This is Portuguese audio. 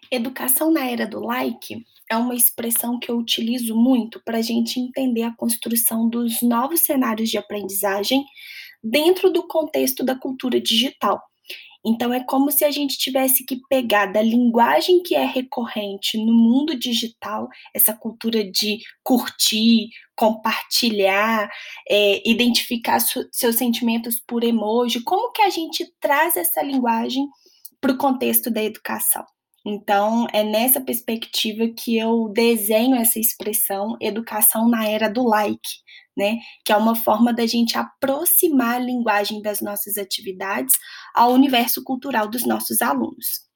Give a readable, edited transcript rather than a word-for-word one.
Educação na era do like é uma expressão que eu utilizo muito para a gente entender a construção dos novos cenários de aprendizagem dentro do contexto da cultura digital. Então, é como se a gente tivesse que pegar da linguagem que é recorrente no mundo digital, essa cultura de curtir, compartilhar, identificar seus sentimentos por emoji, como que a gente traz essa linguagem para o contexto da educação. Então, é nessa perspectiva que eu desenho essa expressão educação na era do like, né? Que é uma forma da gente aproximar a linguagem das nossas atividades ao universo cultural dos nossos alunos.